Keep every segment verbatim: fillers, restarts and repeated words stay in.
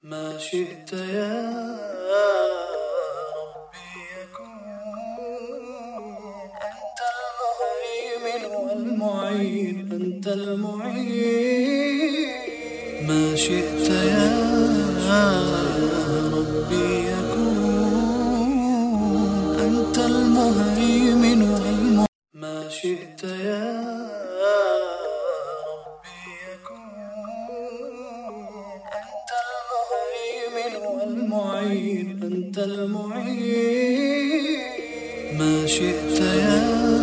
ما شئت يا ربي يكون، أنت المهيمن والمعين، أنت المعين. ما شئت يا ربي يكون، أنت المهيمن والمعين. ما شئت يا المعين، أنت المعين. ما شئت يا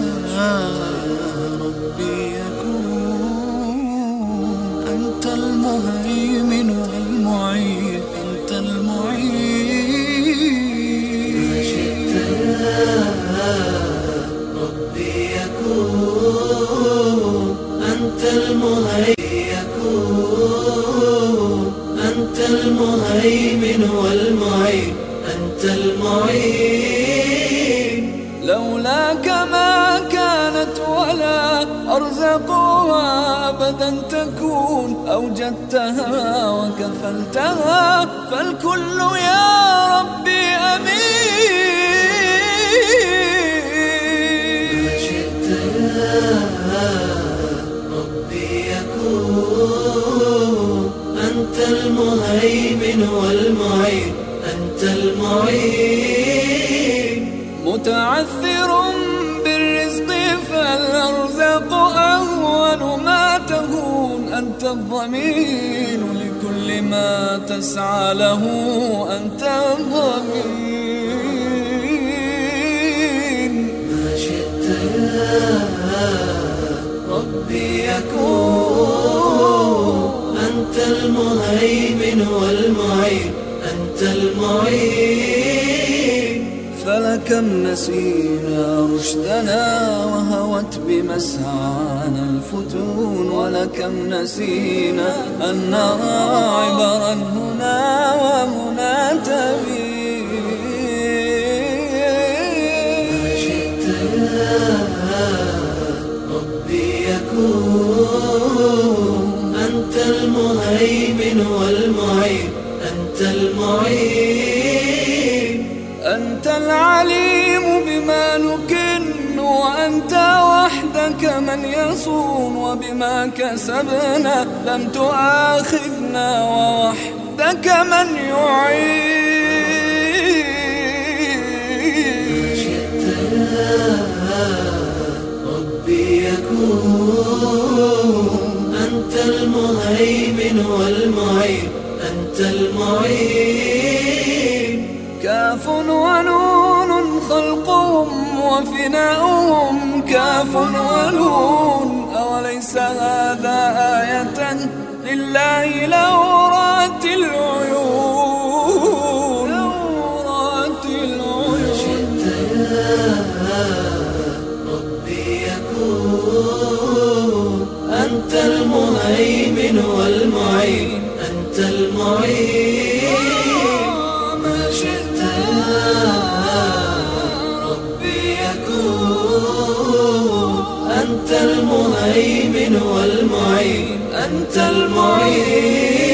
ربي يكون، أنت المهيمن والمعين، أنت المعين. ما شئت يا ربي يكون، أنت المهيمن، أنت المهيمن والمعين، أنت المعين. لولاك ما كانت ولا أرزقها أبدا تكون، أوجدتها وكفلتها، فالكل يا ربي أمين. ما شئت يا ربي يكون، أنت المهيمن والمعين، أنت المعين. متعثر بالرزق فالأرزاق أهون ما تهون، أنت الضمين لكل ما تسعى له، أنت الضمين. ما شئت يا ربي يكون، أنت المهيمن والمعين، أنت المعين. فلكم نسينا رشدنا وهوت بمسعانا الفتون، ولكم نسينا أن نرى عبرا هنا وهنا تبين. ما شئت يا ربي يكون، أنت المهيمن والمعين، أنت المعين. أنت العليم بما نكن، وأنت وحدك من يصون، وبما كسبنا لم تؤاخذنا، ووحدك من يعين. ما شئت يا ربي يكون، أنت المهيمن والمعين، أنت المعين. كاف ونون خلقهم وفناؤهم، كاف ونون، أوليس هذا آية لله لو رأت العيون، لو رأت العيون. ما شئت يا ربي يكون، أنت المهيمن والمعين، أنت المعين. ما شئت يا ربي يكون، أنت المهيمن والمعين، أنت المعين.